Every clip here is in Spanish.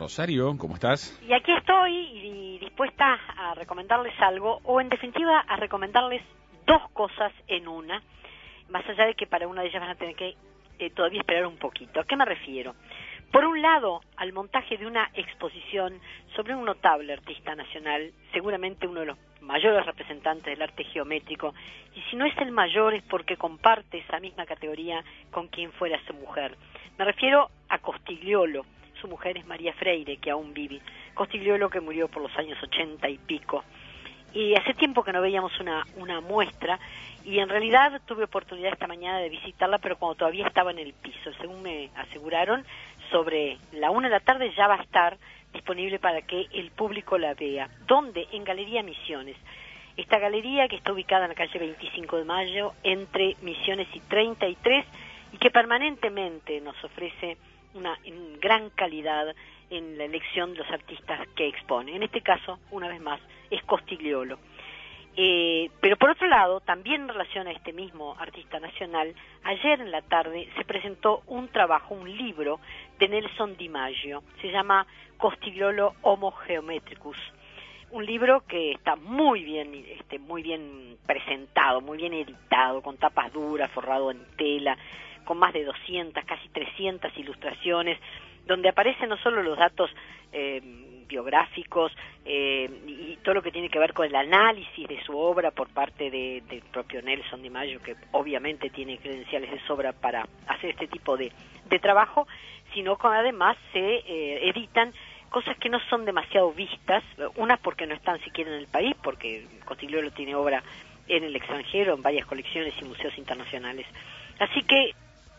Rosario, ¿cómo estás? Y aquí estoy y dispuesta a recomendarles algo, o en definitiva a recomendarles dos cosas en una, más allá de que para una de ellas van a tener que todavía esperar un poquito. ¿A qué me refiero? Por un lado, al montaje de una exposición sobre un notable artista nacional, seguramente uno de los mayores representantes del arte geométrico, y si no es el mayor es porque comparte esa misma categoría con quien fuera su mujer. Me refiero a Costigliolo. Su mujer es María Freire, que aún vive. Costigliolo, que murió por los años 80 y pico. Y hace tiempo que no veíamos una muestra, y en realidad tuve oportunidad esta mañana de visitarla, pero cuando todavía estaba en el piso. Según me aseguraron, sobre la 1 de la tarde ya va a estar disponible para que el público la vea. ¿Dónde? En Galería Misiones. Esta galería, que está ubicada en la calle 25 de Mayo, entre Misiones y 33, y que permanentemente nos ofrece una gran calidad en la elección de los artistas que expone. En este caso, una vez más, es Costigliolo. Pero por otro lado, también en relación a este mismo artista nacional, ayer en la tarde se presentó un trabajo, un libro de Nelson Di Maggio. Se llama Costigliolo Homo Geometricus. Un libro que está muy bien presentado, muy bien editado, con tapas duras, forrado en tela, con más de 200, casi 300 ilustraciones, donde aparecen no solo los datos biográficos y todo lo que tiene que ver con el análisis de su obra por parte del propio Nelson Di Maggio, que obviamente tiene credenciales de sobra para hacer este tipo de trabajo, sino que además se editan cosas que no son demasiado vistas, unas porque no están siquiera en el país, porque Costigliolo tiene obra en el extranjero, en varias colecciones y museos internacionales. Así que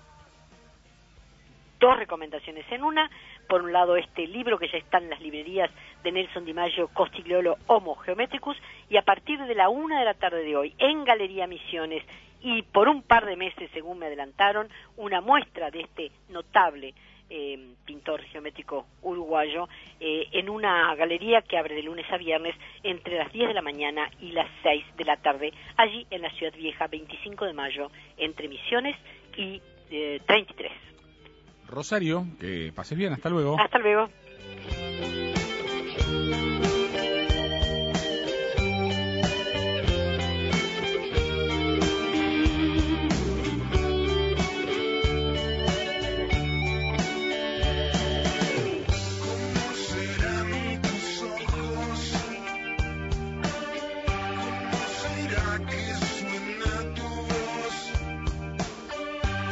dos recomendaciones en una. Por un lado, este libro que ya está en las librerías de Nelson Di Maggio, Costigliolo Homo Geometricus, y a partir de la 1 de la tarde de hoy, en Galería Misiones, y por un par de meses, según me adelantaron, una muestra de este notable pintor geométrico uruguayo, en una galería que abre de lunes a viernes entre las 10 de la mañana y las 6 de la tarde, allí en la Ciudad Vieja, 25 de mayo, entre Misiones y 33. Rosario, que pases bien, hasta luego. Hasta luego.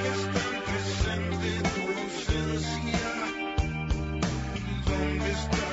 ¿Dónde está?